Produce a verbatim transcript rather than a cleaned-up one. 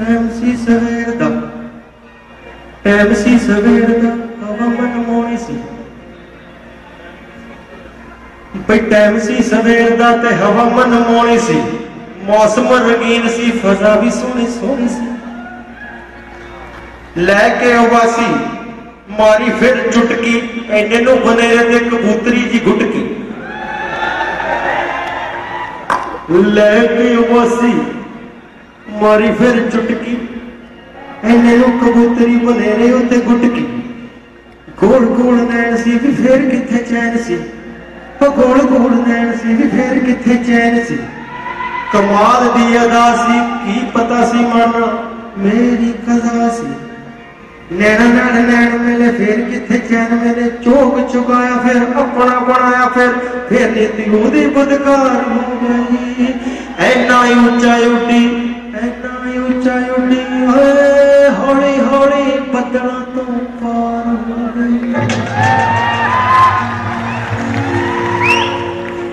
Time ਸੀ ਸਵੇਰ ਦਾ, time ਸੀ ਸਵੇਰ ਦਾ, ਹਵਾ ਮਨਮੋਹਣੀ ਸੀ ਬਈ। ਟਾਈਮ ਸੀ ਸਵੇਰ ਦਾ ਤੇ ਹਵਾ ਮਨਮੋਹਣੀ ਸੀ, मौसम रंगीन सी, फजा भी सोहनी सोहनी सी। लैके उबासी मारी फिर चुटकी, इन्ने नूं बनेरे ते कबूतरी जी गुटकी। लैके उबासी मारी फिर चुटकी, इन्ने नूं कबूतरी बनेरे ते गुटकी। गोल गोल नैन सी भी फिर किथे चैन सी, गोल गोल नैन सी भी फिर किथे चैन सी। कमाल दी अदा सी, की पता सी मन मेरी कदा सी। नैना नाल नैन मिले फिर किथे चैन मिले, चोक चुकाया फिर अपना बनाया फिर फिर नीति ओदी बदकार हो गई। ऐना ही उच्चा उड्डी, ऐना ही उच्चा उड्डी, हौली हौली बदलों तो पार हो गई।